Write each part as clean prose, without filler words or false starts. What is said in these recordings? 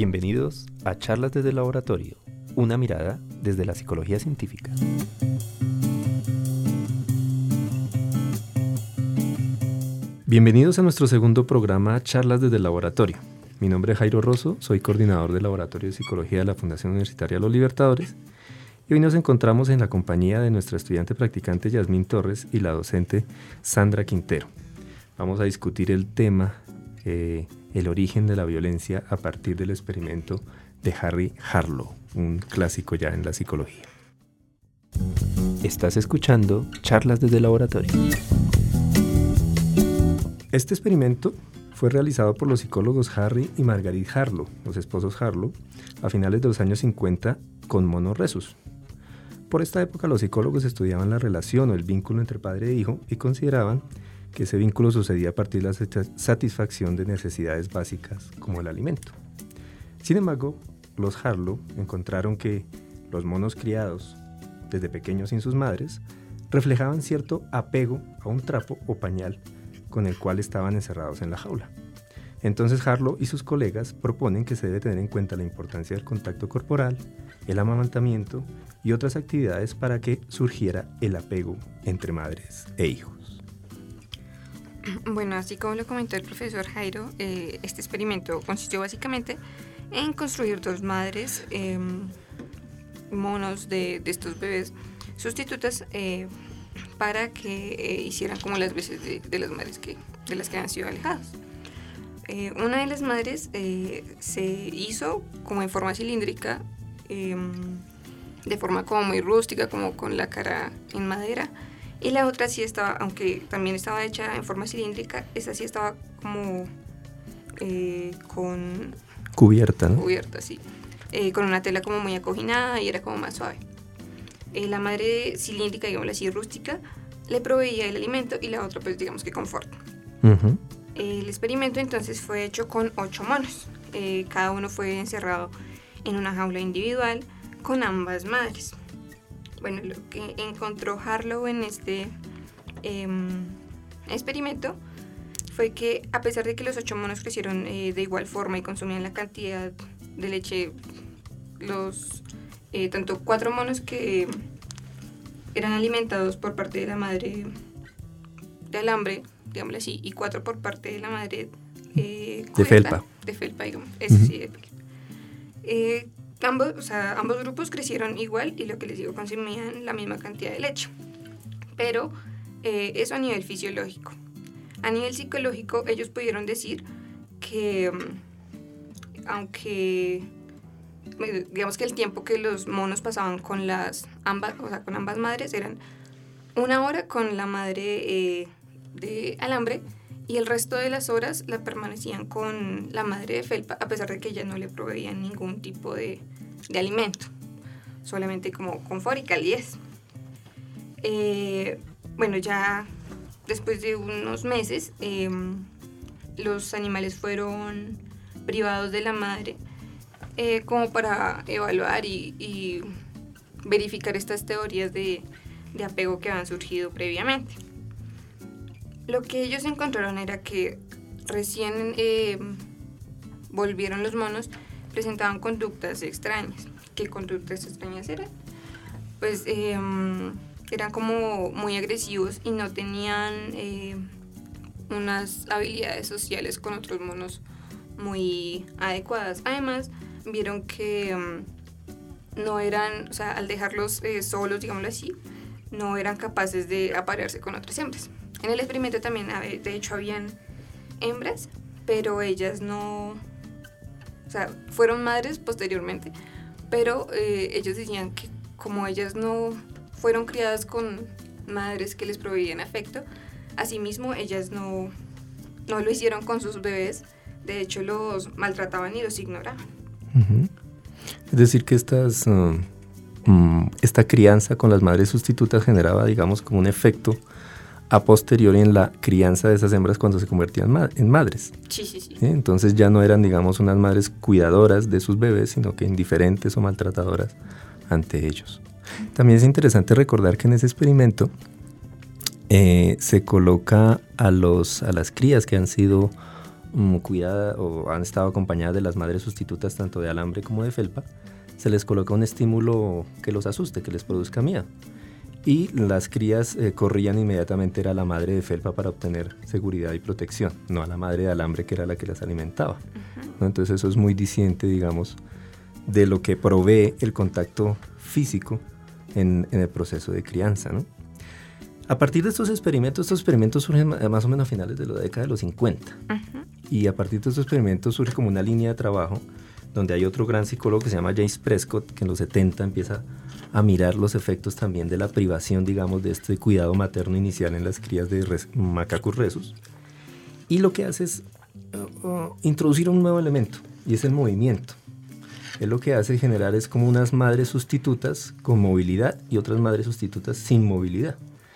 Bienvenidos a Charlas desde el Laboratorio, una mirada desde la psicología científica. Bienvenidos a nuestro segundo programa Charlas desde el Laboratorio. Mi nombre es Jairo Rosso, soy coordinador del Laboratorio de Psicología de la Fundación Universitaria Los Libertadores y hoy nos encontramos en la compañía de nuestra estudiante practicante Yasmín Torres y la docente Sandra Quintero. Vamos a discutir el tema, el origen de la violencia a partir del experimento de Harry Harlow, un clásico ya en la psicología. Estás escuchando Charlas desde el Laboratorio. Este experimento fue realizado por los psicólogos Harry y Margaret Harlow, los esposos Harlow, a finales de los años 50 con monos rhesus. Por esta época los psicólogos estudiaban la relación o el vínculo entre padre e hijo y consideraban que ese vínculo sucedía a partir de la satisfacción de necesidades básicas como el alimento. Sin embargo, los Harlow encontraron que los monos criados desde pequeños sin sus madres reflejaban cierto apego a un trapo o pañal con el cual estaban encerrados en la jaula. Entonces Harlow y sus colegas proponen que se debe tener en cuenta la importancia del contacto corporal, el amamantamiento y otras actividades para que surgiera el apego entre madres e hijos. Bueno, así como lo comentó el profesor Jairo, este experimento consistió básicamente en construir dos madres, monos de estos bebés sustitutas, para que hicieran como las veces de las madres de las que han sido alejadas. Una de las madres se hizo como en forma cilíndrica, de forma como muy rústica, como con la cara en madera, y la otra sí estaba, aunque también estaba hecha en forma cilíndrica, esa sí estaba como con... Cubierta, ¿no? Cubierta, sí. Con una tela como muy acoginada y era como más suave. La madre cilíndrica, digamos así, rústica, le proveía el alimento y la otra, pues digamos que confort. Uh-huh. El experimento entonces fue hecho con 8 monos. Cada uno fue encerrado en una jaula individual con ambas madres. Bueno, lo que encontró Harlow en este experimento fue que a pesar de que los 8 monos crecieron de igual forma y consumían la cantidad de leche, tanto 4 monos que eran alimentados por parte de la madre de alambre, digámoslo así, y 4 por parte de la madre de felpa. De felpa, digamos. Eso sí, de felpa. Ambos grupos crecieron igual y lo que les digo, consumían la misma cantidad de leche. Pero eso a nivel fisiológico. A nivel psicológico, ellos pudieron decir que aunque digamos que el tiempo que los monos pasaban con ambas madres eran 1 hora con la madre de alambre y el resto de las horas la permanecían con la madre de felpa, a pesar de que ella no le proveían ningún tipo de alimento, solamente como confort y calidez. Bueno, ya después de unos meses los animales fueron privados de la madre, como para evaluar y verificar estas teorías de apego que habían surgido previamente. Lo que ellos encontraron era que recién volvieron los monos, presentaban conductas extrañas. ¿Qué conductas extrañas eran? Pues eran como muy agresivos y no tenían unas habilidades sociales con otros monos muy adecuadas. Además, vieron que no eran, al dejarlos solos, digámoslo así, no eran capaces de aparearse con otras hembras. En el experimento también, de hecho, habían hembras, pero ellas no, fueron madres posteriormente, pero ellos decían que como ellas no fueron criadas con madres que les proveían afecto, asimismo ellas no lo hicieron con sus bebés, de hecho los maltrataban y los ignoraban. Uh-huh. Es decir que esta crianza con las madres sustitutas generaba, digamos, como un efecto a posteriori en la crianza de esas hembras cuando se convertían en madres. Sí. Entonces ya no eran, digamos, unas madres cuidadoras de sus bebés, sino que indiferentes o maltratadoras ante ellos. También es interesante recordar que en ese experimento se coloca a las crías que han sido cuidadas o han estado acompañadas de las madres sustitutas tanto de alambre como de felpa, se les coloca un estímulo que los asuste, que les produzca miedo. Y las crías corrían inmediatamente a la madre de felpa para obtener seguridad y protección, no a la madre de alambre que era la que las alimentaba. ¿No? Entonces eso es muy disciente, digamos, de lo que provee el contacto físico en el proceso de crianza, ¿no? A partir de estos experimentos surgen más o menos a finales de la década de los 50. Y a partir de estos experimentos surge como una línea de trabajo donde hay otro gran psicólogo que se llama James Prescott, que en los 70 empieza a mirar los efectos también de la privación, digamos, de este cuidado materno inicial en las crías de Macacus rhesus. Y lo que hace es introducir un nuevo elemento, y es el movimiento. Él lo que hace generar es como unas madres sustitutas con movilidad y otras madres sustitutas sin movilidad.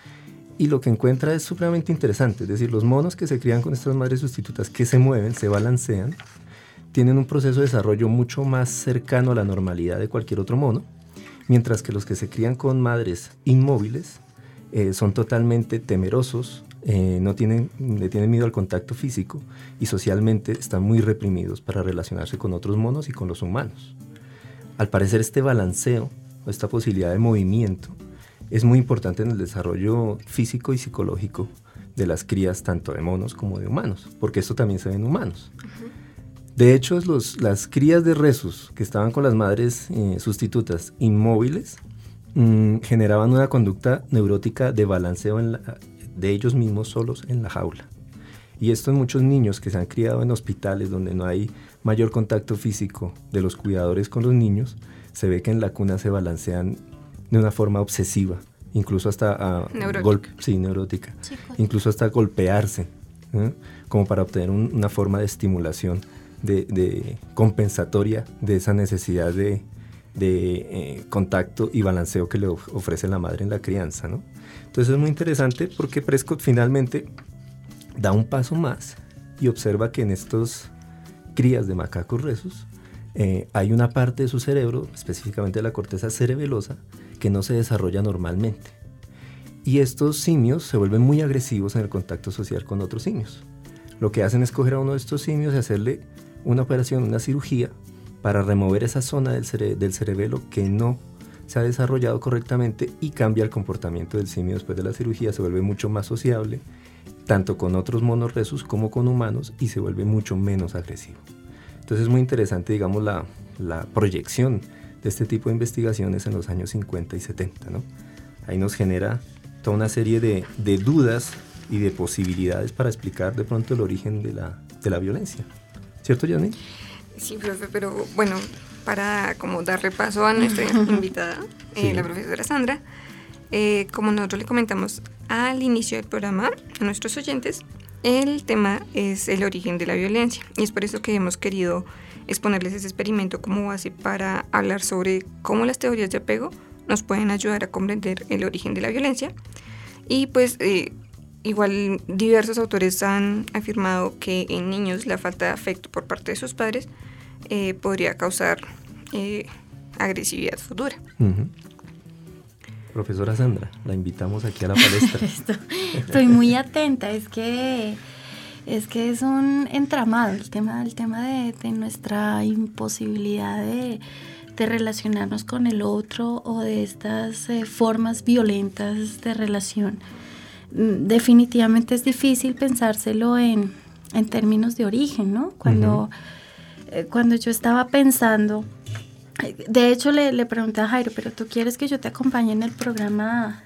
Y lo que encuentra es supremamente interesante, es decir, los monos que se crían con estas madres sustitutas que se mueven, se balancean, tienen un proceso de desarrollo mucho más cercano a la normalidad de cualquier otro mono, mientras que los que se crían con madres inmóviles son totalmente temerosos, le tienen miedo al contacto físico y socialmente están muy reprimidos para relacionarse con otros monos y con los humanos. Al parecer este balanceo, o esta posibilidad de movimiento, es muy importante en el desarrollo físico y psicológico de las crías tanto de monos como de humanos, porque esto también se ve en humanos. De hecho, las crías de rhesus que estaban con las madres sustitutas inmóviles generaban una conducta neurótica de balanceo de ellos mismos solos en la jaula. Y esto en muchos niños que se han criado en hospitales donde no hay mayor contacto físico de los cuidadores con los niños, se ve que en la cuna se balancean de una forma obsesiva, incluso hasta neurótica, incluso hasta golpearse, como para obtener una forma de estimulación de compensatoria de esa necesidad de contacto y balanceo que le ofrece la madre en la crianza, ¿no? Entonces es muy interesante porque Prescott finalmente da un paso más y observa que en estos crías de Macacus rhesus hay una parte de su cerebro, específicamente de la corteza cerebelosa, que no se desarrolla normalmente. Y estos simios se vuelven muy agresivos en el contacto social con otros simios. Lo que hacen es coger a uno de estos simios y hacerle una operación, una cirugía, para remover esa zona del cerebelo que no se ha desarrollado correctamente y cambia el comportamiento del simio después de la cirugía, se vuelve mucho más sociable, tanto con otros monos rhesus como con humanos, y se vuelve mucho menos agresivo. Entonces es muy interesante, digamos, la proyección de este tipo de investigaciones en los años 50 y 70, ¿no? Ahí nos genera toda una serie de dudas y de posibilidades para explicar de pronto el origen de la violencia. ¿Cierto, Yasmin? Sí, profe, pero bueno, para como darle paso a nuestra invitada, sí, la profesora Sandra, como nosotros le comentamos al inicio del programa a nuestros oyentes, el tema es el origen de la violencia, y es por eso que hemos querido exponerles ese experimento como base para hablar sobre cómo las teorías de apego nos pueden ayudar a comprender el origen de la violencia. Y pues igual diversos autores han afirmado que en niños la falta de afecto por parte de sus padres podría causar agresividad futura. Uh-huh. Profesora Sandra, la invitamos aquí a la palestra. Estoy muy atenta, es que es un entramado el tema de nuestra imposibilidad de relacionarnos con el otro, o de estas formas violentas de relación. Definitivamente es difícil pensárselo en términos de origen, ¿no? Cuando yo estaba pensando, de hecho le pregunté a Jairo, pero ¿tú quieres que yo te acompañe en el programa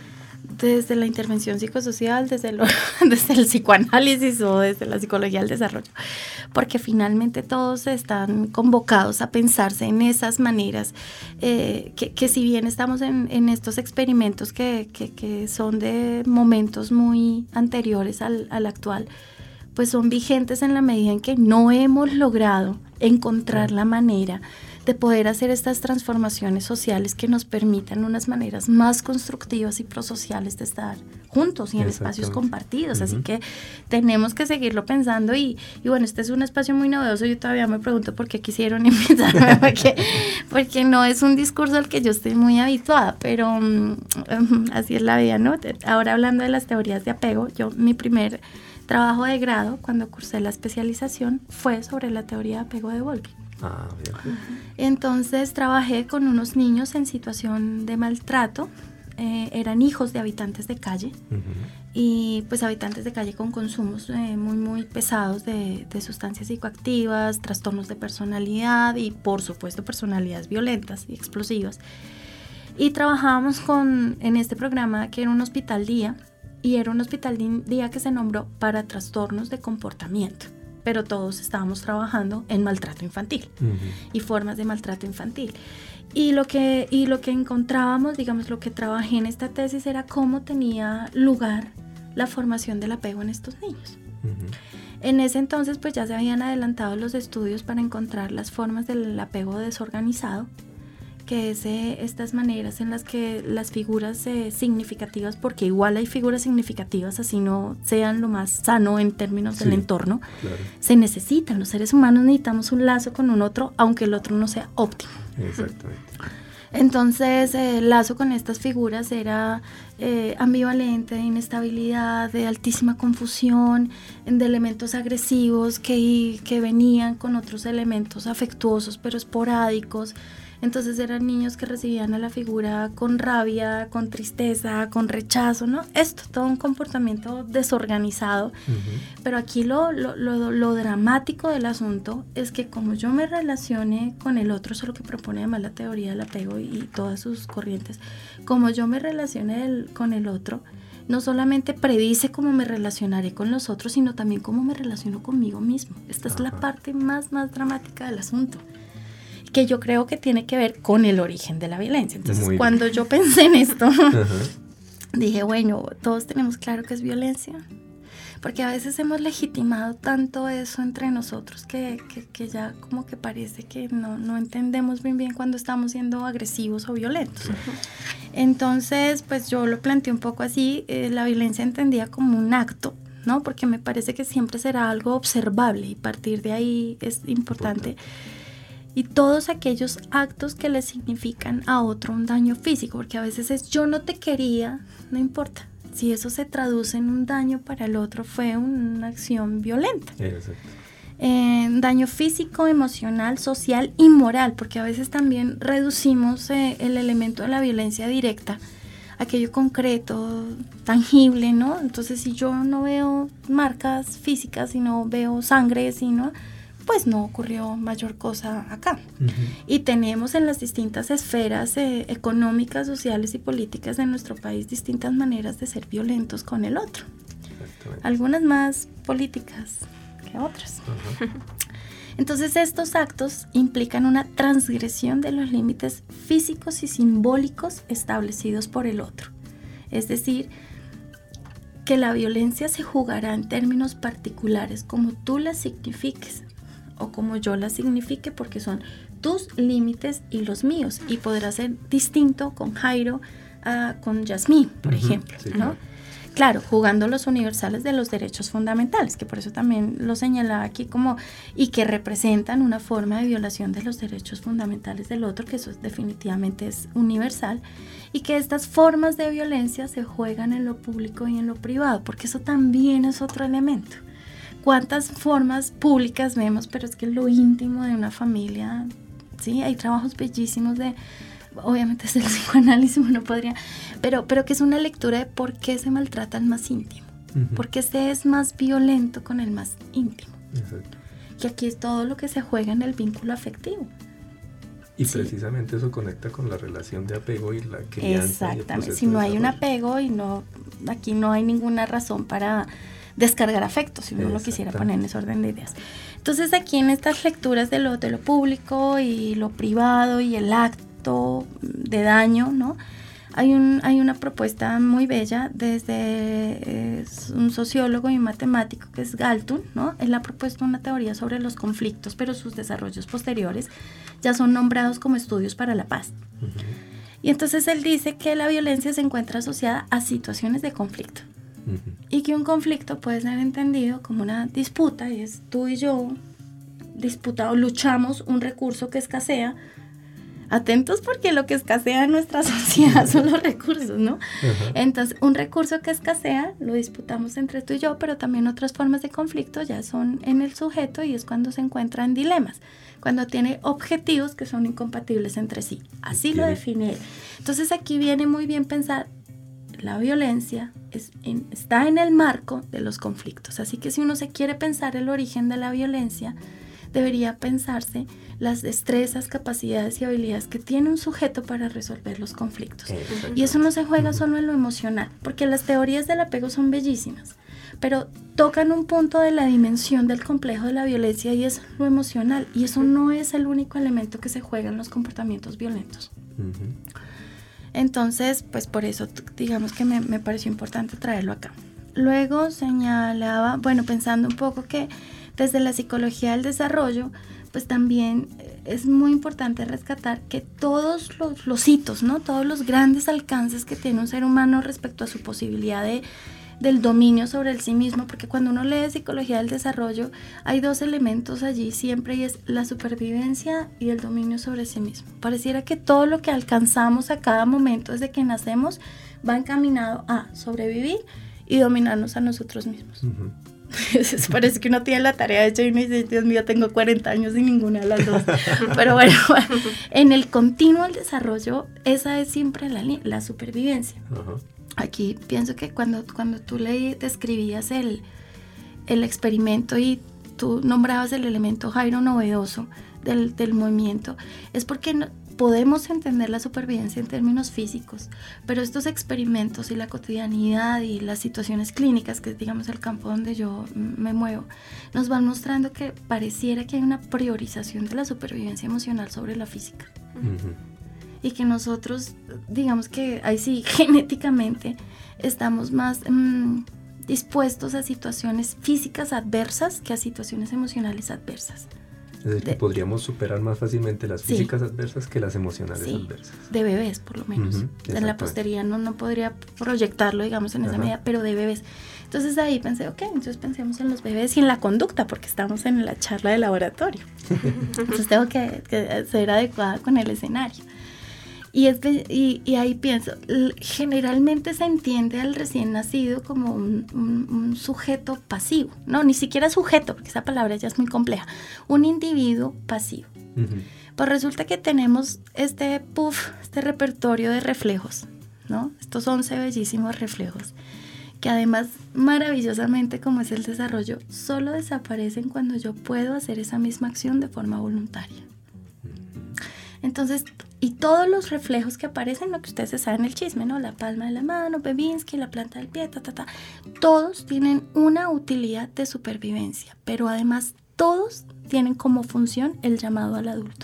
desde la intervención psicosocial, desde el psicoanálisis o desde la psicología del desarrollo? Porque finalmente todos están convocados a pensarse en esas maneras, que si bien estamos en estos experimentos que son de momentos muy anteriores al actual, pues son vigentes en la medida en que no hemos logrado encontrar la manera de poder hacer estas transformaciones sociales que nos permitan unas maneras más constructivas y prosociales de estar juntos y en espacios compartidos. Uh-huh. Así que tenemos que seguirlo pensando y bueno, este es un espacio muy novedoso. Yo todavía me pregunto por qué quisieron invitarme, porque no es un discurso al que yo estoy muy habituada, pero así es la vida, ¿no? Ahora hablando de las teorías de apego, mi primer trabajo de grado, cuando cursé la especialización, fue sobre la teoría de apego de Bowlby. Ah, bien. Entonces trabajé con unos niños en situación de maltrato, eran hijos de habitantes de calle, y pues habitantes de calle con consumos muy pesados de sustancias psicoactivas, trastornos de personalidad y por supuesto personalidades violentas y explosivas. Y trabajábamos en este programa que era un hospital día, y era un hospital día que se nombró para trastornos de comportamiento, pero todos estábamos trabajando en maltrato infantil y formas de maltrato infantil. Y lo que encontrábamos, digamos, lo que trabajé en esta tesis era cómo tenía lugar la formación del apego en estos niños. En ese entonces pues ya se habían adelantado los estudios para encontrar las formas del apego desorganizado, que es estas maneras en las que las figuras significativas, porque igual hay figuras significativas así no sean lo más sano en términos del entorno, claro, se necesitan. Los seres humanos necesitamos un lazo con un otro, aunque el otro no sea óptimo. Exactamente. Entonces el lazo con estas figuras era ambivalente, de inestabilidad, de altísima confusión, de elementos agresivos que venían con otros elementos afectuosos pero esporádicos. Entonces eran niños que recibían a la figura con rabia, con tristeza, con rechazo, ¿no? Todo un comportamiento desorganizado. Pero aquí lo dramático del asunto es que como yo me relacione con el otro, eso es lo que propone además la teoría del apego y todas sus corrientes, como yo me relacione con el otro, no solamente predice cómo me relacionaré con los otros, sino también cómo me relaciono conmigo mismo. Esta es la parte más dramática del asunto, que yo creo que tiene que ver con el origen de la violencia. Entonces, cuando yo pensé en esto, dije, bueno, todos tenemos claro que es violencia, porque a veces hemos legitimado tanto eso entre nosotros que ya como que parece que no entendemos bien cuando estamos siendo agresivos o violentos. Entonces, pues yo lo planteé un poco así, la violencia entendía como un acto, ¿no? Porque me parece que siempre será algo observable y partir de ahí es importante. Y todos aquellos actos que le significan a otro un daño físico, porque a veces es yo no te quería, no importa. Si eso se traduce en un daño para el otro, fue una acción violenta. Exacto. Daño físico, emocional, social y moral, porque a veces también reducimos el elemento de la violencia directa, aquello concreto, tangible, ¿no? Entonces, si yo no veo marcas físicas, si no veo sangre, pues no ocurrió mayor cosa acá. Y tenemos en las distintas esferas económicas, sociales y políticas de nuestro país distintas maneras de ser violentos con el otro. Algunas más políticas que otras. Entonces estos actos implican una transgresión de los límites físicos y simbólicos establecidos por el otro. Es decir, que la violencia se jugará en términos particulares como tú la signifiques o como yo la signifique, porque son tus límites y los míos, y podrá ser distinto con Jairo con Yasmín, por ejemplo, sí, ¿no? Claro, jugando los universales de los derechos fundamentales, que por eso también lo señalaba aquí como, y que representan una forma de violación de los derechos fundamentales del otro, que eso definitivamente es universal, y que estas formas de violencia se juegan en lo público y en lo privado, porque eso también es otro elemento. ¿Cuántas formas públicas vemos? Pero es que lo íntimo de una familia, sí, hay trabajos bellísimos obviamente es el psicoanálisis, uno podría, pero que es una lectura de por qué se maltrata al más íntimo, por qué se es más violento con el más íntimo. Exacto. Y aquí es todo lo que se juega en el vínculo afectivo. Y precisamente eso conecta con la relación de apego y la crianza. Exactamente, si no hay un apego aquí no hay ninguna razón para descargar afecto, si uno lo quisiera poner en ese orden de ideas. Entonces aquí en estas lecturas de lo público y lo privado y el acto de daño, ¿no? Hay una propuesta muy bella desde un sociólogo y un matemático que es Galton, ¿no? Él ha propuesto una teoría sobre los conflictos, pero sus desarrollos posteriores ya son nombrados como estudios para la paz. Y entonces él dice que la violencia se encuentra asociada a situaciones de conflicto. Y que un conflicto puede ser entendido como una disputa, y es tú y yo disputado, luchamos un recurso que escasea, Atentos porque lo que escasea en nuestra sociedad son los recursos, ¿no? Uh-huh. Entonces, un recurso que escasea lo disputamos entre tú y yo, pero también otras formas de conflicto ya son en el sujeto y es cuando se encuentra en dilemas, cuando tiene objetivos que son incompatibles entre sí. Así lo define él. Entonces, aquí viene muy bien pensar, la violencia está en el marco de los conflictos. Así que si uno se quiere pensar el origen de la violencia, debería pensarse las destrezas, capacidades y habilidades que tiene un sujeto para resolver los conflictos. Y eso no se juega solo en lo emocional, porque las teorías del apego son bellísimas, pero tocan un punto de la dimensión del complejo de la violencia y es lo emocional, y eso no es el único elemento que se juega en los comportamientos violentos. Entonces, pues por eso digamos que me pareció importante traerlo acá. Luego señalaba, bueno, pensando un poco que desde la psicología del desarrollo, pues también es muy importante rescatar que todos los hitos, ¿no? Todos los grandes alcances que tiene un ser humano respecto a su posibilidad del dominio sobre el sí mismo, porque cuando uno lee psicología del desarrollo, hay dos elementos allí siempre y es la supervivencia y el dominio sobre sí mismo. Pareciera que todo lo que alcanzamos a cada momento desde que nacemos va encaminado a sobrevivir y dominarnos a nosotros mismos. Uh-huh. Parece que uno tiene la tarea hecha y uno dice, Dios mío, tengo 40 años y ninguna de las dos. Pero bueno, en el continuo del desarrollo, esa es siempre la supervivencia. Uh-huh. Aquí pienso que cuando tú describías el experimento y tú nombrabas el elemento Jairo novedoso del movimiento, es porque podemos entender la supervivencia en términos físicos, pero estos experimentos y la cotidianidad y las situaciones clínicas, que es digamos el campo donde yo me muevo, nos van mostrando que pareciera que hay una priorización de la supervivencia emocional sobre la física. Uh-huh. Y que nosotros, digamos que ahí sí, genéticamente, estamos más dispuestos a situaciones físicas adversas que a situaciones emocionales adversas. Es decir, que podríamos superar más fácilmente las físicas adversas que las emocionales adversas. De bebés, por lo menos. Uh-huh, en la posteridad no podría proyectarlo, digamos, en esa medida, pero de bebés. Entonces ahí pensé, entonces pensemos en los bebés y en la conducta, porque estamos en la charla de laboratorio. Entonces tengo que ser adecuada con el escenario. Y ahí pienso, generalmente se entiende al recién nacido como un sujeto pasivo, no, ni siquiera sujeto, porque esa palabra ya es muy compleja, un individuo pasivo. Uh-huh. Pues resulta que tenemos este repertorio de reflejos, ¿no? Estos 11 bellísimos reflejos, que además maravillosamente, como es el desarrollo, solo desaparecen cuando yo puedo hacer esa misma acción de forma voluntaria. Entonces, y todos los reflejos que aparecen, lo que ustedes saben el chisme, ¿no? La palma de la mano, Babinski, la planta del pie, todos tienen una utilidad de supervivencia, pero además todos tienen como función el llamado al adulto.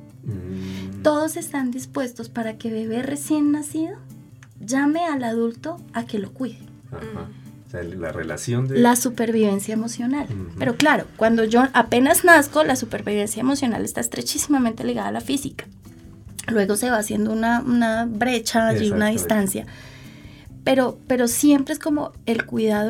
Todos están dispuestos para que bebé recién nacido llame al adulto a que lo cuide. Ajá. O sea, la relación de... La supervivencia emocional. Uh-huh. Pero claro, cuando yo apenas nazco, la supervivencia emocional está estrechísimamente ligada a la física. Luego se va haciendo una brecha allí, una distancia. Pero siempre es como el cuidado,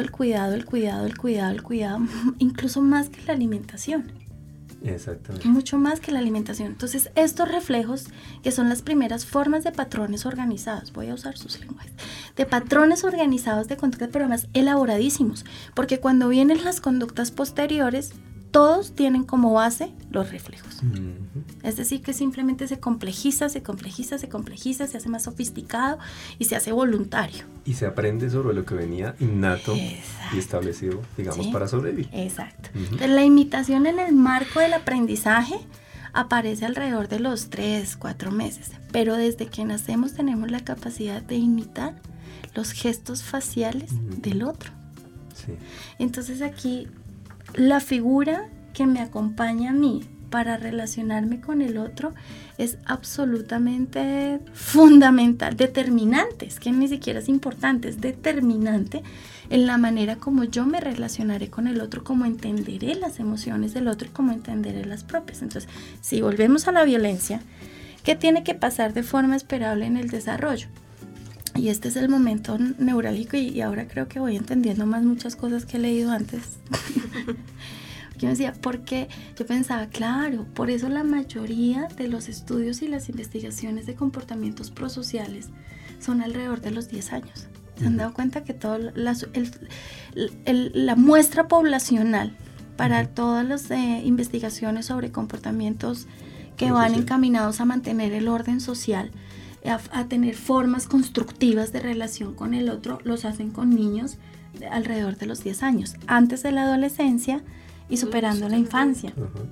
incluso más que la alimentación. Exactamente. Mucho más que la alimentación. Entonces, estos reflejos, que son las primeras formas de patrones organizados, voy a usar sus lenguajes, de patrones organizados de conducta, pero más elaboradísimos, porque cuando vienen las conductas posteriores, todos tienen como base los reflejos. Uh-huh. Es decir, que simplemente se complejiza, se hace más sofisticado y se hace voluntario. Y se aprende sobre lo que venía innato. Exacto. Y establecido, digamos, para sobrevivir. Exacto. Uh-huh. Entonces, la imitación en el marco del aprendizaje aparece alrededor de los 3-4 meses, pero desde que nacemos tenemos la capacidad de imitar los gestos faciales del otro. Sí. Entonces aquí la figura que me acompaña a mí para relacionarme con el otro es absolutamente fundamental, determinante, es que ni siquiera es importante, es determinante en la manera como yo me relacionaré con el otro, cómo entenderé las emociones del otro y cómo entenderé las propias. Entonces, si volvemos a la violencia, ¿qué tiene que pasar de forma esperable en el desarrollo? Y este es el momento neurálgico y ahora creo que voy entendiendo más muchas cosas que he leído antes. Porque yo decía, porque yo pensaba, claro, por eso la mayoría de los estudios y las investigaciones de comportamientos prosociales son alrededor de los 10 años. ¿Se han dado cuenta que la muestra poblacional para todas las investigaciones sobre comportamientos que van encaminados a mantener el orden social, a tener formas constructivas de relación con el otro, los hacen con niños alrededor de los 10 años, antes de la adolescencia y superando la infancia?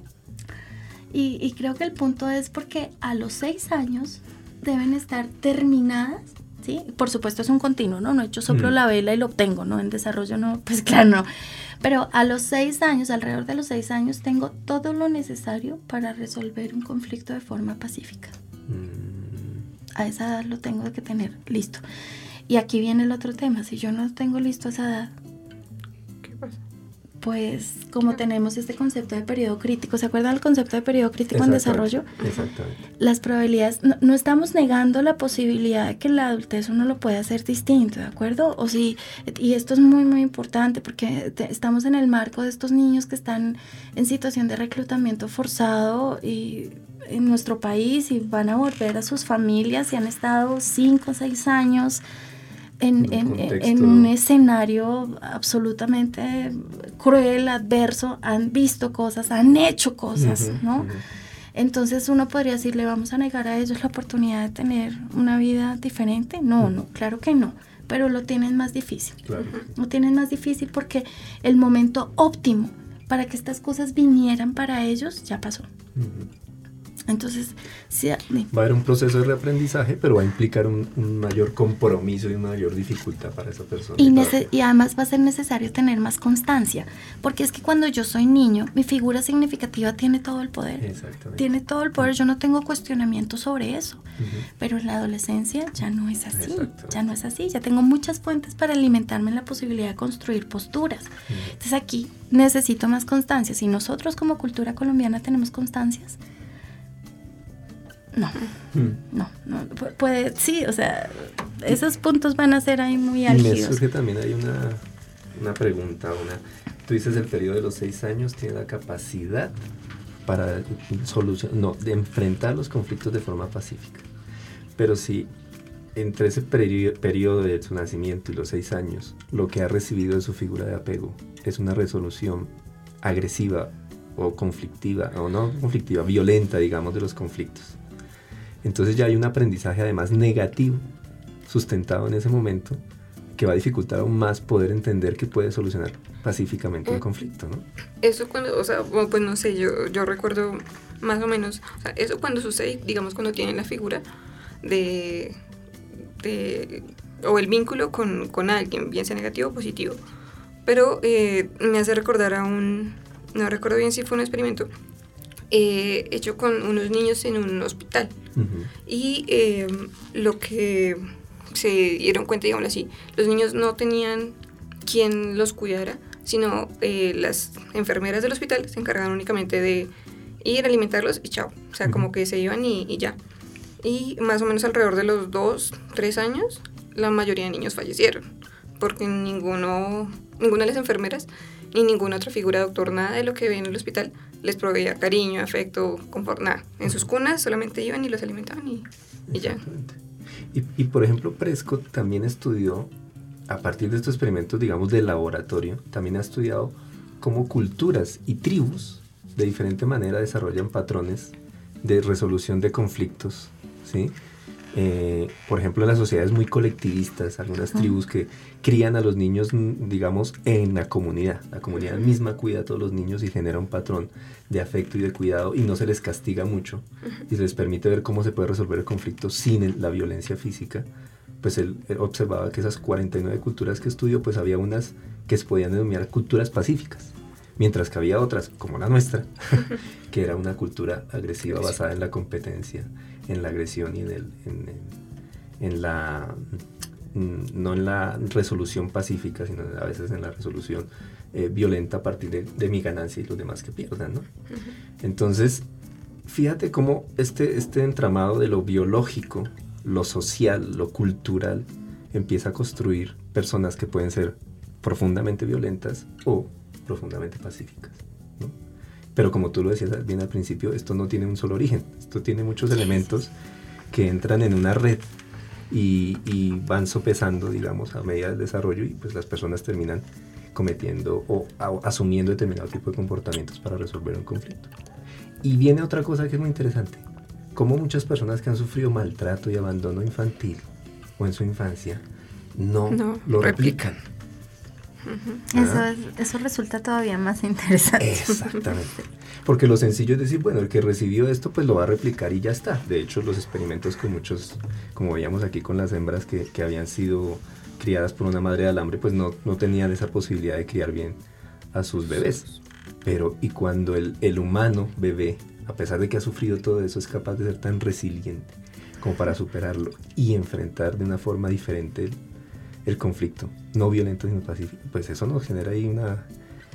Y creo que el punto es porque a los 6 años deben estar terminadas, ¿sí? Por supuesto es un continuo, ¿no? Yo soplo la vela y lo obtengo, ¿no? En desarrollo no, pues claro, no. Pero a los 6 años, alrededor de los 6 años, tengo todo lo necesario para resolver un conflicto de forma pacífica. A esa edad lo tengo que tener listo. Y aquí viene el otro tema. Si yo no tengo listo a esa edad, ¿qué pasa? Pues como tenemos este concepto de periodo crítico, ¿se acuerdan del concepto de periodo crítico en desarrollo? Exactamente. Las probabilidades, no estamos negando la posibilidad de que en la adultez uno lo pueda hacer distinto, ¿de acuerdo? O sí, y esto es muy, muy importante porque estamos en el marco de estos niños que están en situación de reclutamiento forzado y en nuestro país y van a volver a sus familias y han estado 5 o 6 años en un escenario absolutamente cruel, adverso, han visto cosas, han hecho cosas, ¿no? Entonces uno podría decir, ¿le vamos a negar a ellos la oportunidad de tener una vida diferente? No, claro que no, pero lo tienen más difícil. Claro. Lo tienen más difícil porque el momento óptimo para que estas cosas vinieran para ellos ya pasó. Entonces, sí, va a haber un proceso de reaprendizaje, pero va a implicar un mayor compromiso y una mayor dificultad para esa persona. Y además va a ser necesario tener más constancia, porque es que cuando yo soy niño, mi figura significativa tiene todo el poder. Exactamente. Tiene todo el poder, yo no tengo cuestionamiento sobre eso. Pero en la adolescencia ya no es así, ya tengo muchas fuentes para alimentarme en la posibilidad de construir posturas. Entonces aquí necesito más constancia. Si nosotros como cultura colombiana tenemos constancias, no, puede, sí, o sea, esos puntos van a ser ahí muy álgidos. Y me surge también hay una pregunta, tú dices el periodo de los 6 años tiene la capacidad para de enfrentar los conflictos de forma pacífica, pero si entre ese periodo de su nacimiento y los 6 años, lo que ha recibido de su figura de apego es una resolución agresiva o conflictiva, o no conflictiva, violenta, digamos, de los conflictos. Entonces ya hay un aprendizaje además negativo sustentado en ese momento que va a dificultar aún más poder entender que puede solucionar pacíficamente un conflicto, ¿no? Eso cuando, o sea, pues no sé, yo recuerdo más o menos, o sea, eso cuando sucede, digamos, cuando tienen la figura o el vínculo con alguien, bien sea negativo o positivo. Pero me hace recordar no recuerdo bien si fue un experimento hecho con unos niños en un hospital. Y lo que se dieron cuenta, digamos así, los niños no tenían quien los cuidara, sino las enfermeras del hospital se encargaban únicamente de ir a alimentarlos y chao. O sea, como que se iban y ya. Y más o menos alrededor de los 2, 3 años, la mayoría de niños fallecieron, porque ninguna de las enfermeras ni ninguna otra figura de doctor, nada de lo que veía en el hospital les proveía cariño, afecto, confort, nada. En sus cunas solamente iban y los alimentaban y ya. Y por ejemplo, Prescott también estudió, a partir de estos experimentos, digamos, de laboratorio, también ha estudiado cómo culturas y tribus de diferente manera desarrollan patrones de resolución de conflictos, ¿sí? Por ejemplo, en las sociedades muy colectivistas, algunas tribus que crían a los niños, digamos, en la comunidad misma cuida a todos los niños y genera un patrón de afecto y de cuidado y no se les castiga mucho y se les permite ver cómo se puede resolver el conflicto sin la violencia física. Pues él observaba que esas 49 culturas que estudió, pues había unas que se podían denominar culturas pacíficas, mientras que había otras, como la nuestra, que era una cultura agresiva basada en la competencia, en la agresión y no en la resolución pacífica, sino a veces en la resolución violenta a partir de mi ganancia y los demás que pierdan, ¿no? Entonces, fíjate cómo este entramado de lo biológico, lo social, lo cultural, empieza a construir personas que pueden ser profundamente violentas o profundamente pacíficas, ¿no? Pero como tú lo decías bien al principio, esto no tiene un solo origen, esto tiene muchos elementos que entran en una red y van sopesando, digamos, a medida del desarrollo, y pues las personas terminan cometiendo o asumiendo determinado tipo de comportamientos para resolver un conflicto. Y viene otra cosa que es muy interesante, como muchas personas que han sufrido maltrato y abandono infantil o en su infancia no lo replican. Eso resulta todavía más interesante. Exactamente. Porque lo sencillo es decir, bueno, el que recibió esto pues lo va a replicar y ya está. De hecho, los experimentos con muchos, como veíamos aquí con las hembras que habían sido criadas por una madre de alambre, pues no tenían esa posibilidad de criar bien a sus bebés. Pero y cuando el humano bebé, a pesar de que ha sufrido todo eso, es capaz de ser tan resiliente como para superarlo y enfrentar de una forma diferente el conflicto, no violento sino pacífico, pues eso nos genera ahí una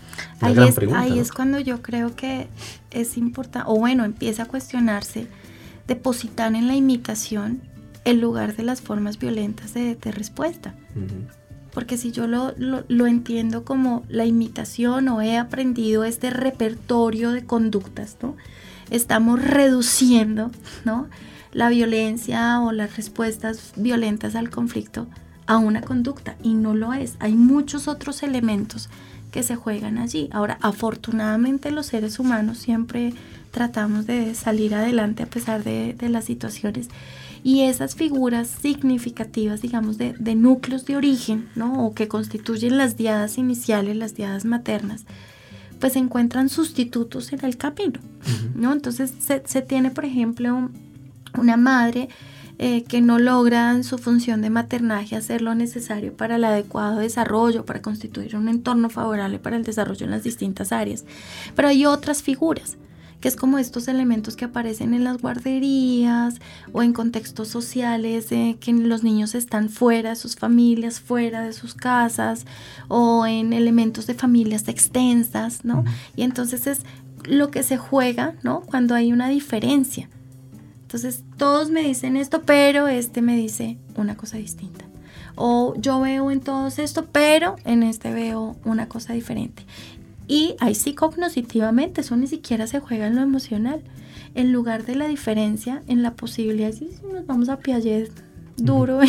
gran pregunta. Ahí ¿no? es cuando yo creo que es importante, o bueno, empieza a cuestionarse, depositar en la imitación el lugar de las formas violentas de respuesta. Uh-huh. Porque si yo lo entiendo como la imitación o he aprendido este repertorio de conductas, ¿no? Estamos reduciendo, ¿no?, la violencia o las respuestas violentas al conflicto a una conducta, y no lo es. Hay muchos otros elementos que se juegan allí. Ahora, afortunadamente los seres humanos siempre tratamos de salir adelante a pesar de las situaciones, y esas figuras significativas, digamos, de núcleos de origen, ¿no?, o que constituyen las diadas iniciales, las diadas maternas, pues encuentran sustitutos en el camino, ¿no? Entonces se tiene, por ejemplo, una madre que no logra en su función de maternaje hacer lo necesario para el adecuado desarrollo, para constituir un entorno favorable para el desarrollo en las distintas áreas. Pero hay otras figuras, que es como estos elementos que aparecen en las guarderías o en contextos sociales, que los niños están fuera de sus familias, fuera de sus casas, o en elementos de familias extensas, ¿no? Y entonces es lo que se juega, ¿no?, cuando hay una diferencia. Entonces todos me dicen esto, pero este me dice una cosa distinta. O yo veo en todos esto, pero en este veo una cosa diferente. Y ahí sí, cognitivamente, eso ni siquiera se juega en lo emocional. En lugar de la diferencia, en la posibilidad, si nos vamos a Piaget duro,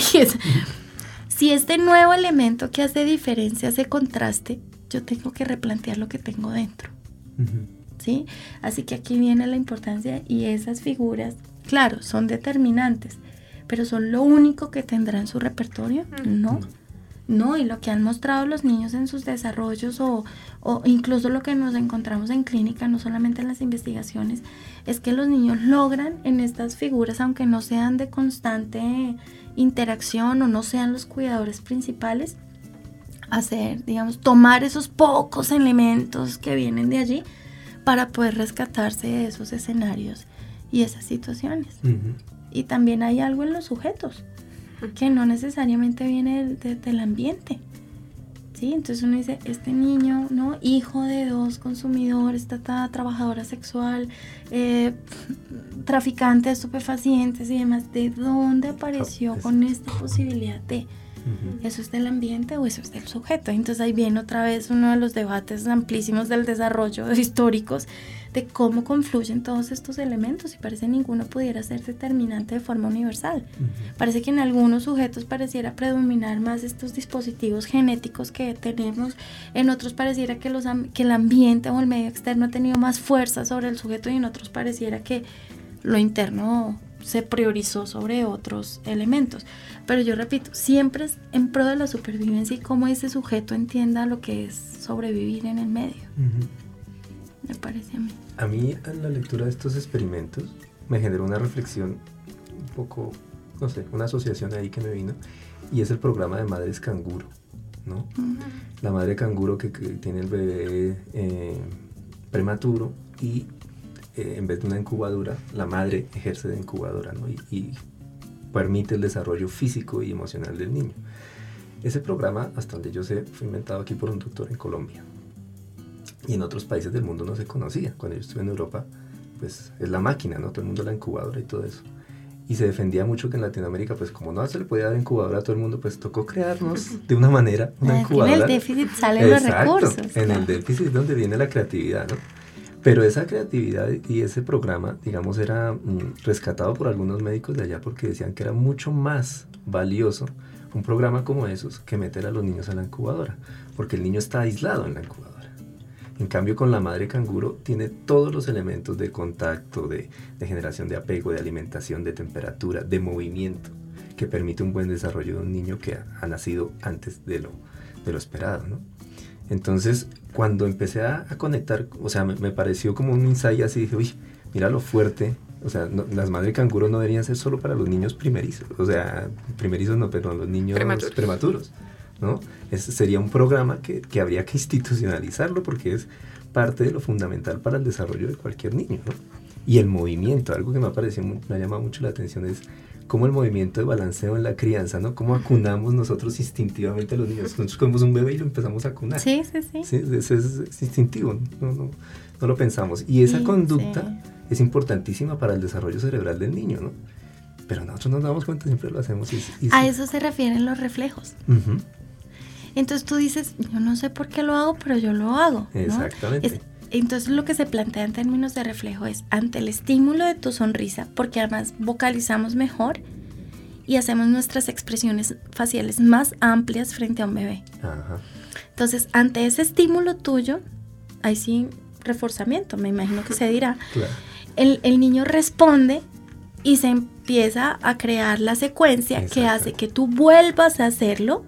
si este nuevo elemento que hace diferencia, hace contraste, yo tengo que replantear lo que tengo dentro. ¿Sí? Así que aquí viene la importancia, y esas figuras, claro, son determinantes, pero ¿son lo único que tendrán su repertorio? No, y lo que han mostrado los niños en sus desarrollos o incluso lo que nos encontramos en clínica, no solamente en las investigaciones, es que los niños logran en estas figuras, aunque no sean de constante interacción o no sean los cuidadores principales, hacer, digamos, tomar esos pocos elementos que vienen de allí para poder rescatarse de esos escenarios y esas situaciones. Y también hay algo en los sujetos que no necesariamente viene del ambiente, ¿sí? Entonces uno dice, este niño, ¿no?, hijo de 2 consumidores, trabajadora sexual, traficante de estupefacientes y demás, ¿de dónde apareció con esta posibilidad de? ¿Eso es del ambiente o eso es del sujeto? Entonces ahí viene otra vez uno de los debates amplísimos del desarrollo históricos de cómo confluyen todos estos elementos, y parece que ninguno pudiera ser determinante de forma universal. Parece que en algunos sujetos pareciera predominar más estos dispositivos genéticos que tenemos, en otros pareciera que el ambiente o el medio externo ha tenido más fuerza sobre el sujeto, y en otros pareciera que lo interno se priorizó sobre otros elementos. Pero yo repito, siempre es en pro de la supervivencia y cómo ese sujeto entienda lo que es sobrevivir en el medio. Me parece a mí. A mí, en la lectura de estos experimentos, me generó una reflexión un poco, no sé, una asociación ahí que me vino, y es el programa de madres canguro, ¿no? La madre canguro que tiene el bebé prematuro, y en vez de una incubadora, la madre ejerce de incubadora, ¿no? Y permite el desarrollo físico y emocional del niño. Ese programa, hasta donde yo sé, fue inventado aquí por un doctor en Colombia. Y en otros países del mundo no se conocía. Cuando yo estuve en Europa, pues es la máquina, ¿no? Todo el mundo la incubadora y todo eso. Y se defendía mucho que en Latinoamérica, pues como no se le podía dar incubadora a todo el mundo, pues tocó crearnos de una manera una incubadora. En el déficit salen los recursos. En el déficit es donde viene la creatividad, ¿no? Pero esa creatividad y ese programa, digamos, era rescatado por algunos médicos de allá porque decían que era mucho más valioso un programa como esos que meter a los niños a la incubadora, porque el niño está aislado en la incubadora. En cambio, con la madre canguro tiene todos los elementos de contacto, de generación de apego, de alimentación, de temperatura, de movimiento, que permite un buen desarrollo de un niño que ha nacido antes de lo esperado, ¿no? Entonces, cuando empecé a conectar, o sea, me pareció como un insight así, dije, uy, mira lo fuerte, o sea, las madres canguro no deberían ser solo para los niños primerizos, o sea, primerizos no, perdón, los niños prematuros, ¿no? Sería un programa que habría que institucionalizarlo porque es parte de lo fundamental para el desarrollo de cualquier niño, ¿no? Y el movimiento, algo que me ha llamado mucho la atención es cómo el movimiento de balanceo en la crianza, ¿no? Cómo acunamos nosotros instintivamente a los niños. Nosotros cogemos un bebé y lo empezamos a acunar. Sí. Eso es instintivo, no lo pensamos. Y esa conducta es importantísima para el desarrollo cerebral del niño, ¿no? Pero nosotros nos damos cuenta, siempre lo hacemos. A eso se refieren los reflejos. Uh-huh. Entonces tú dices, yo no sé por qué lo hago, pero yo lo hago, ¿no? Exactamente. Entonces lo que se plantea en términos de reflejo es ante el estímulo de tu sonrisa, porque además vocalizamos mejor y hacemos nuestras expresiones faciales más amplias frente a un bebé. Ajá. Entonces, ante ese estímulo tuyo, ahí sí, reforzamiento, me imagino que se dirá, Claro. El niño responde y se empieza a crear la secuencia que hace que tú vuelvas a hacerlo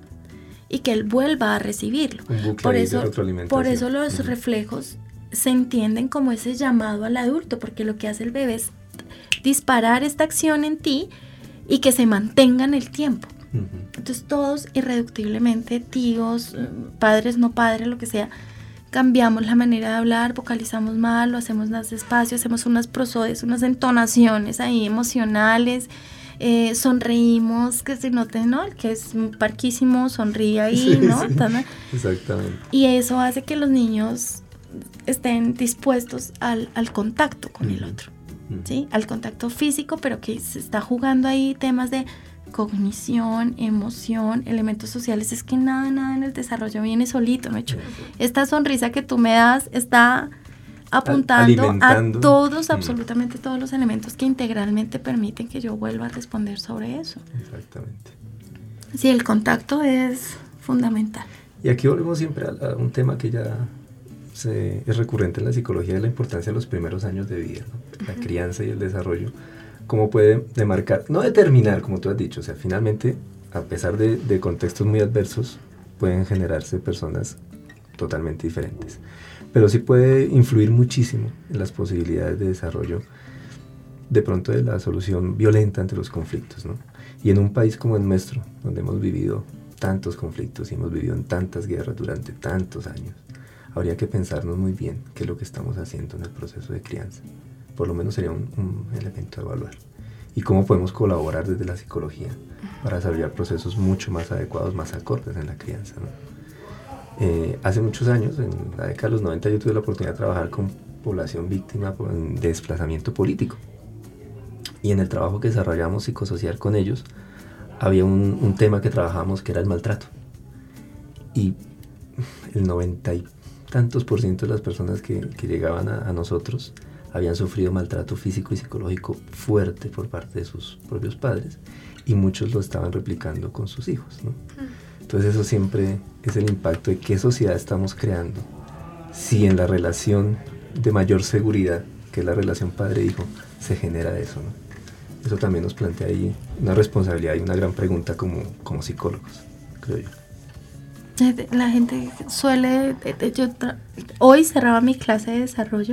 y que él vuelva a recibirlo. Un bucle Por de eso, retroalimentación. por eso los reflejos se entienden como ese llamado al adulto, porque lo que hace el bebé es disparar esta acción en ti y que se mantenga en el tiempo. Uh-huh. Entonces todos irreductiblemente, tíos, padres, no padres, lo que sea, cambiamos la manera de hablar, vocalizamos mal, lo hacemos más despacio, hacemos unas prosodias, unas entonaciones ahí emocionales, sonreímos, que se note, ¿no? El que es parquísimo sonríe ahí, sí, ¿no? Sí. Exactamente. Y eso hace que los niños estén dispuestos al contacto con el otro, ¿sí? Al contacto físico, pero que se está jugando ahí temas de cognición, emoción, elementos sociales. Es que nada en el desarrollo viene solito, ¿no? Esta sonrisa que tú me das está apuntando a todos, absolutamente todos los elementos que integralmente permiten que yo vuelva a responder sobre eso. Exactamente. Sí, el contacto es fundamental. Y aquí volvemos siempre a un tema que ya es recurrente en la psicología, de la importancia de los primeros años de vida, ¿no? La crianza y el desarrollo, cómo puede demarcar, no determinar, como tú has dicho, o sea, finalmente, a pesar de contextos muy adversos, pueden generarse personas totalmente diferentes, pero sí puede influir muchísimo en las posibilidades de desarrollo, de pronto, de la solución violenta ante los conflictos, ¿no? Y en un país como el nuestro, donde hemos vivido tantos conflictos y hemos vivido en tantas guerras durante tantos años, habría que pensarnos muy bien qué es lo que estamos haciendo en el proceso de crianza. Por lo menos sería un elemento a evaluar. Y cómo podemos colaborar desde la psicología para desarrollar procesos mucho más adecuados, más acordes en la crianza, ¿no? Hace muchos años, en la década de los 90, yo tuve la oportunidad de trabajar con población víctima de desplazamiento político. Y en el trabajo que desarrollamos psicosocial con ellos, había un tema que trabajábamos que era el maltrato. Y el 90 y tantos % de las personas que llegaban a nosotros habían sufrido maltrato físico y psicológico fuerte por parte de sus propios padres, y muchos lo estaban replicando con sus hijos, ¿no? Entonces eso siempre es el impacto de qué sociedad estamos creando, si en la relación de mayor seguridad, que es la relación padre-hijo, se genera eso, ¿no? Eso también nos plantea ahí una responsabilidad y una gran pregunta como psicólogos, creo yo. La gente suele, hoy cerraba mi clase de desarrollo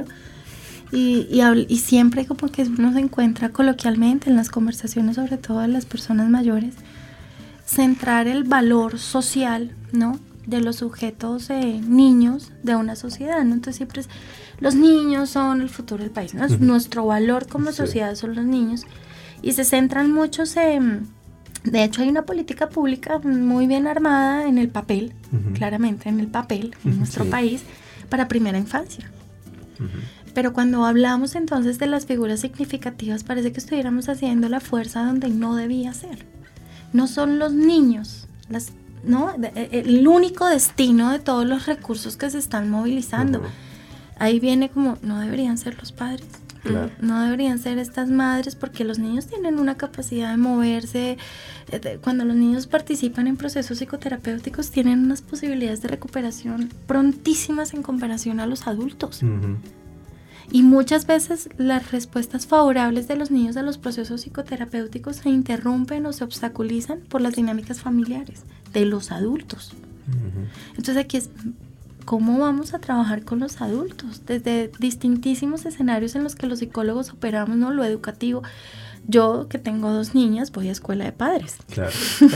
y siempre como que uno se encuentra coloquialmente en las conversaciones, sobre todo de las personas mayores, centrar el valor social, ¿no?, de los sujetos niños de una sociedad, ¿no? Entonces siempre los niños son el futuro del país, ¿no? Nuestro valor como sociedad son los niños, y se centran muchos de hecho hay una política pública muy bien armada en el papel, claramente en el papel, en nuestro país, para primera infancia. Pero cuando hablamos entonces de las figuras significativas, parece que estuviéramos haciendo la fuerza donde no debía ser. No son los niños, ¿no?, el único destino de todos los recursos que se están movilizando. ahí viene como, no deberían ser los padres. Claro. No deberían ser estas madres, porque los niños tienen una capacidad de moverse. Cuando los niños participan en procesos psicoterapéuticos, tienen unas posibilidades de recuperación prontísimas en comparación a los adultos. Uh-huh. Y muchas veces las respuestas favorables de los niños a los procesos psicoterapéuticos se interrumpen o se obstaculizan por las dinámicas familiares de los adultos. Uh-huh. Entonces aquí es, ¿cómo vamos a trabajar con los adultos? Desde distintísimos escenarios en los que los psicólogos operamos, ¿no? Lo educativo. Yo, que tengo 2 niñas, voy a escuela de padres. Claro.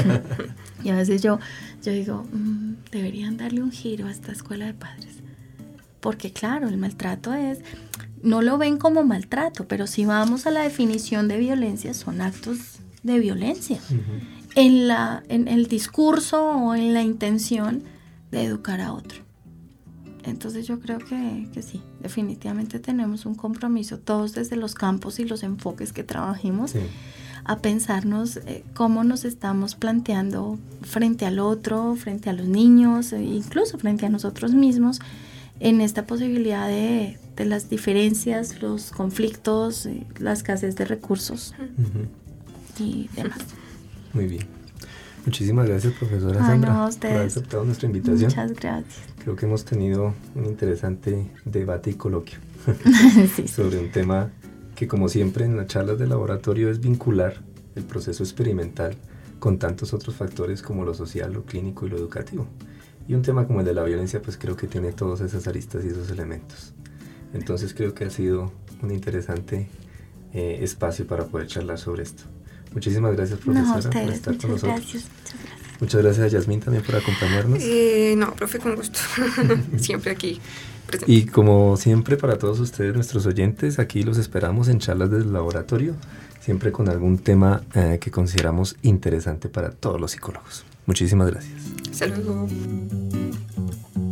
Y a veces yo digo, deberían darle un giro a esta escuela de padres. Porque claro, el maltrato no lo ven como maltrato, pero si vamos a la definición de violencia, son actos de violencia. Uh-huh. En el discurso o en la intención de educar a otro. Entonces yo creo que sí, definitivamente tenemos un compromiso todos desde los campos y los enfoques que trabajemos, sí, a pensarnos cómo nos estamos planteando frente al otro, frente a los niños, incluso frente a nosotros mismos, en esta posibilidad de las diferencias, los conflictos, la escasez de recursos, uh-huh, y demás. Muy bien. Muchísimas gracias, profesora Sandra, por haber aceptado nuestra invitación. Muchas gracias. Creo que hemos tenido un interesante debate y coloquio sí, sobre un tema que, como siempre en las charlas de laboratorio, es vincular el proceso experimental con tantos otros factores como lo social, lo clínico y lo educativo. Y un tema como el de la violencia, pues creo que tiene todas esas aristas y esos elementos. Entonces creo que ha sido un interesante espacio para poder charlar sobre esto. Muchísimas gracias, profesora, por estar con nosotros. Gracias. Muchas gracias a Yasmín también por acompañarnos. No, profe, con gusto. Siempre aquí presente. Y como siempre, para todos ustedes, nuestros oyentes, aquí los esperamos en charlas del laboratorio, siempre con algún tema que consideramos interesante para todos los psicólogos. Muchísimas gracias. Hasta luego.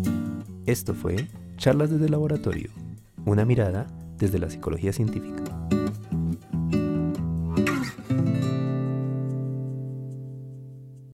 Esto fue Charlas desde el Laboratorio, una mirada desde la psicología científica.